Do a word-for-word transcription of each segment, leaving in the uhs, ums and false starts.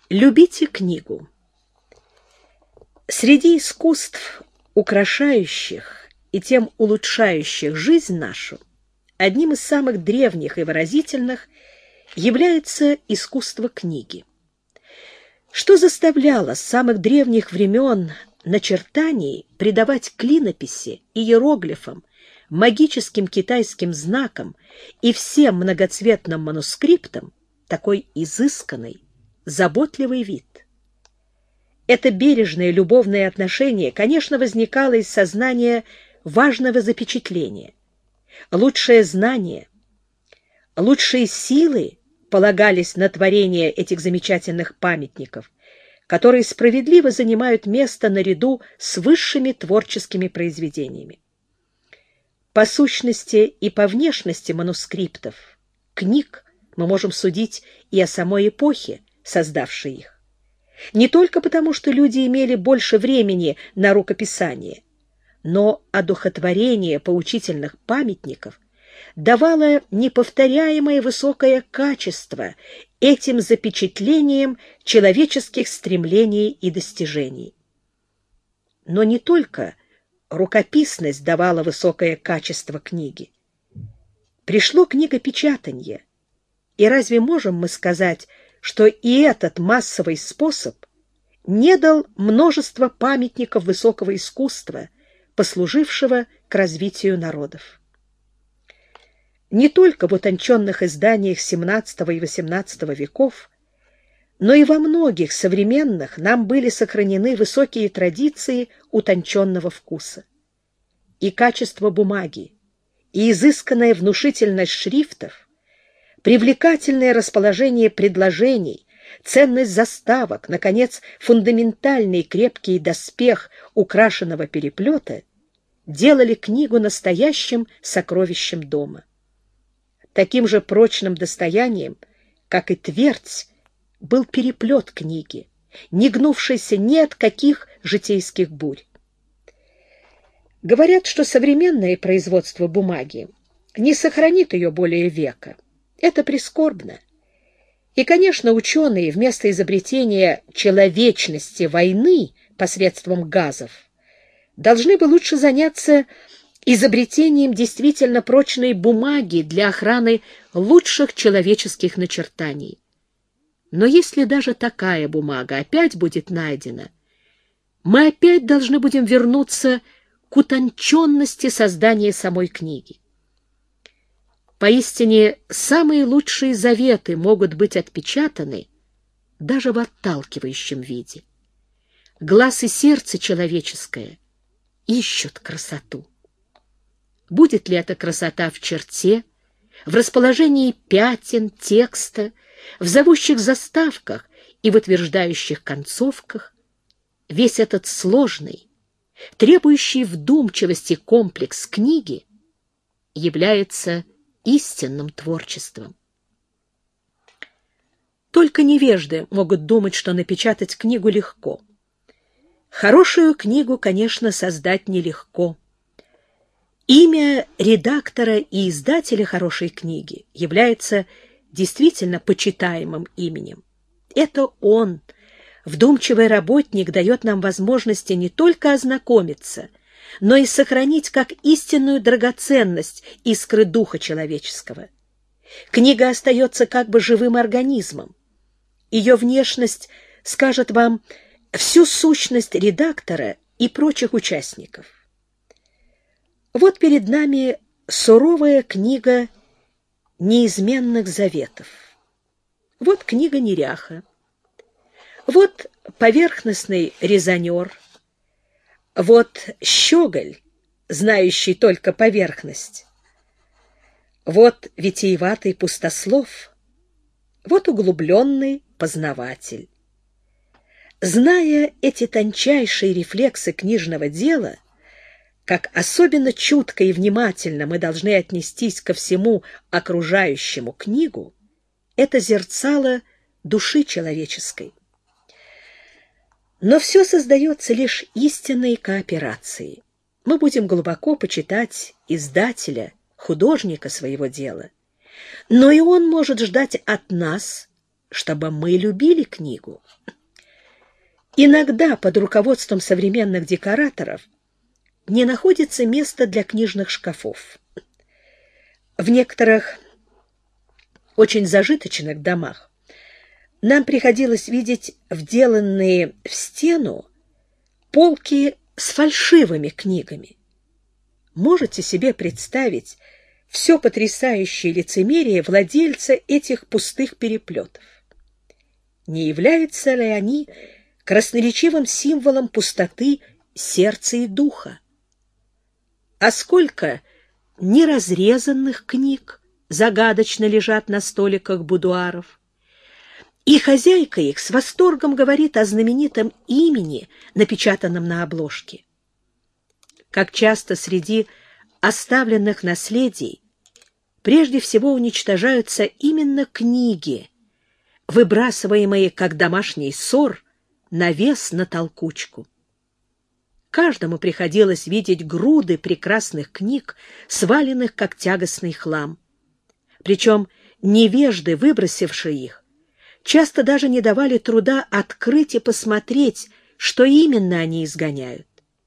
Любите книгу. Среди искусств, украшающих и тем улучшающих жизнь нашу, одним из самых древних и выразительных является искусство книги. Что заставляло с самых древних времен начертаний придавать клинописи, иероглифам, магическим китайским знакам и всем многоцветным манускриптам такой изысканный, заботливый вид? Это бережное любовное отношение, конечно, возникало из сознания важного запечатления. Лучшее знание, лучшие силы полагались на творение этих замечательных памятников, которые справедливо занимают место наряду с высшими творческими произведениями. По сущности и по внешности манускриптов, книг, мы можем судить и о самой эпохе, создавшей их. Не только потому, что люди имели больше времени на рукописание, но одухотворение поучительных памятников давало неповторяемое высокое качество этим запечатлением человеческих стремлений и достижений. Но не только рукописность давала высокое качество книги. Пришло книгопечатанье, и разве можем мы сказать, что и этот массовый способ не дал множество памятников высокого искусства, послужившего к развитию народов? Не только в утонченных изданиях семнадцатого и восемнадцатого веков, но и во многих современных нам были сохранены высокие традиции утонченного вкуса. И качество бумаги, и изысканная внушительность шрифтов, привлекательное расположение предложений, ценность заставок, наконец, фундаментальный крепкий доспех украшенного переплета делали книгу настоящим сокровищем дома. Таким же прочным достоянием, как и твердь, был переплет книги, не гнувшийся ни от каких житейских бурь. Говорят, что современное производство бумаги не сохранит ее более века. Это прискорбно. И, конечно, ученые вместо изобретения человечности войны посредством газов должны бы лучше заняться изобретением действительно прочной бумаги для охраны лучших человеческих начертаний. Но если даже такая бумага опять будет найдена, мы опять должны будем вернуться к утонченности создания самой книги. Поистине, самые лучшие заветы могут быть отпечатаны даже в отталкивающем виде. Глаз и сердце человеческое ищут красоту. Будет ли эта красота в черте, в расположении пятен, текста, в зовущих заставках и в утверждающих концовках, весь этот сложный, требующий вдумчивости комплекс книги является истинным творчеством. Только невежды могут думать, что напечатать книгу легко. Хорошую книгу, конечно, создать нелегко. Имя редактора и издателя хорошей книги является действительно почитаемым именем. Это он, вдумчивый работник, дает нам возможности не только ознакомиться, но и сохранить как истинную драгоценность искры духа человеческого. Книга остается как бы живым организмом. Ее внешность скажет вам всю сущность редактора и прочих участников. Вот перед нами суровая книга неизменных заветов. Вот книга неряха. Вот поверхностный резонер. Вот щеголь, знающий только поверхность. Вот витиеватый пустослов. Вот углубленный познаватель. Зная эти тончайшие рефлексы книжного дела, как особенно чутко и внимательно мы должны отнестись ко всему окружающему книгу, это зерцало души человеческой. Но все создается лишь истинной кооперацией. Мы будем глубоко почитать издателя, художника своего дела, но и он может ждать от нас чтобы мы любили книгу. Иногда под руководством современных декораторов не находится места для книжных шкафов. В некоторых очень зажиточных домах нам приходилось видеть вделанные в стену полки с фальшивыми книгами. Можете себе представить все потрясающее лицемерие владельца этих пустых переплетов? Не являются ли они красноречивым символом пустоты сердца и духа? А сколько неразрезанных книг загадочно лежат на столиках будуаров, и хозяйка их с восторгом говорит о знаменитом имени, напечатанном на обложке. Как часто среди оставленных наследий прежде всего уничтожаются именно книги, выбрасываемые как домашний ссор на вес, на толкучку. Каждому приходилось видеть груды прекрасных книг, сваленных как тягостный хлам. Причем невежды, выбросившие их, часто даже не давали труда открыть и посмотреть, что именно они изгоняют.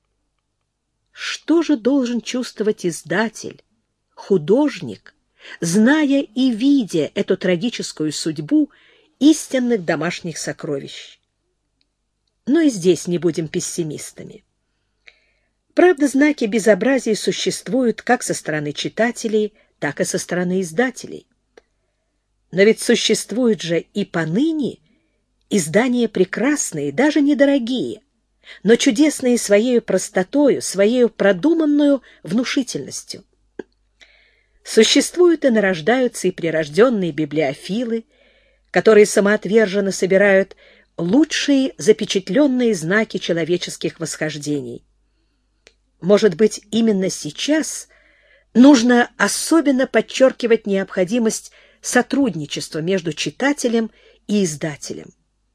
Что же должен чувствовать издатель, художник, зная и видя эту трагическую судьбу истинных домашних сокровищ? Но и здесь не будем пессимистами. Правда, знаки безобразия существуют как со стороны читателей, так и со стороны издателей. Но ведь существуют же и поныне издания прекрасные, даже недорогие, но чудесные своей простотою, своей продуманную внушительностью. Существуют и нарождаются и прирожденные библиофилы, которые самоотверженно собирают лучшие запечатленные знаки человеческих восхождений. Может быть, именно сейчас нужно особенно подчеркивать необходимость сотрудничества между читателем и издателем.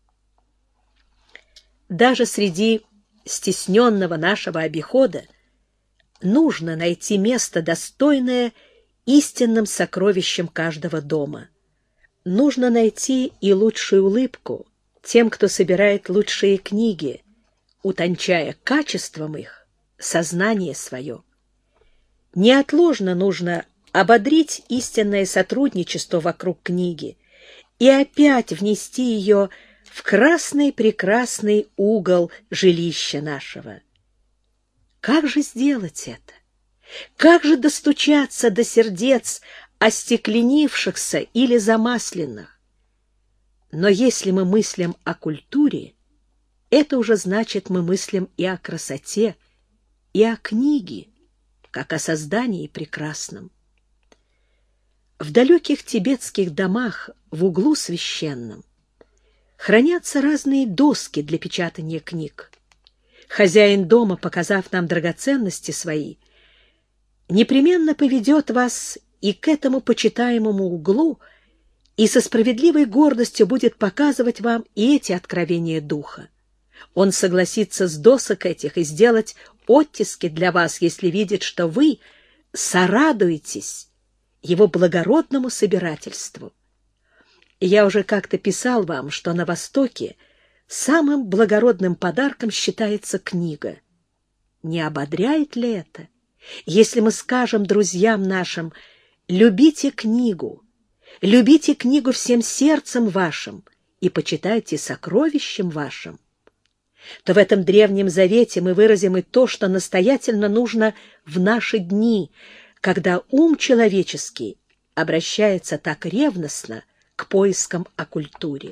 Даже среди стесненного нашего обихода нужно найти место, достойное истинным сокровищем каждого дома. Нужно найти и лучшую улыбку тем, кто собирает лучшие книги, утончая качеством их сознание свое. Неотложно нужно ободрить истинное сотрудничество вокруг книги и опять внести ее в красный-прекрасный угол жилища нашего. Как же сделать это? Как же достучаться до сердец остекленившихся или замасленных? Но если мы мыслим о культуре, это уже значит, мы мыслим и о красоте, и о книге, как о создании прекрасном. В далеких тибетских домах в углу священном хранятся разные доски для печатания книг. Хозяин дома, показав нам драгоценности свои, непременно поведет вас и к этому почитаемому углу, и со справедливой гордостью будет показывать вам и эти откровения духа. Он согласится с досок этих и сделать оттиски для вас, если видит, что вы сорадуетесь его благородному собирательству. Я уже как-то писал вам, что на Востоке самым благородным подарком считается книга. Не ободряет ли это, если мы скажем друзьям нашим: любите книгу, любите книгу всем сердцем вашим и почитайте сокровищем вашим? То в этом Древнем Завете мы выразим и то, что настоятельно нужно в наши дни, когда ум человеческий обращается так ревностно к поискам о культуре.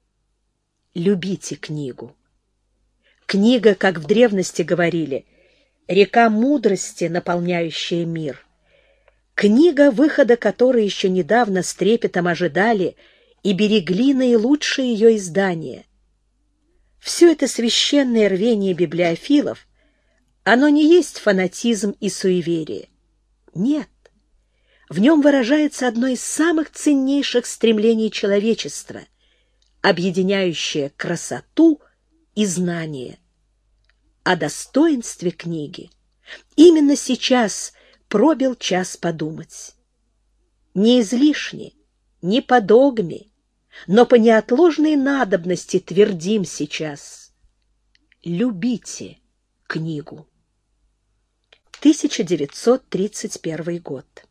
Любите книгу. Книга, как в древности говорили, река мудрости, наполняющая мир. Книга, выхода которой еще недавно с трепетом ожидали и берегли наилучшие ее издания. Все это священное рвение библиофилов, оно не есть фанатизм и суеверие. Нет. В нем выражается одно из самых ценнейших стремлений человечества, объединяющее красоту и знание. О достоинстве книги именно сейчас пробил час подумать. Не излишне, не по догме, но по неотложной надобности твердим сейчас: любите книгу. тысяча девятьсот тридцать первый год.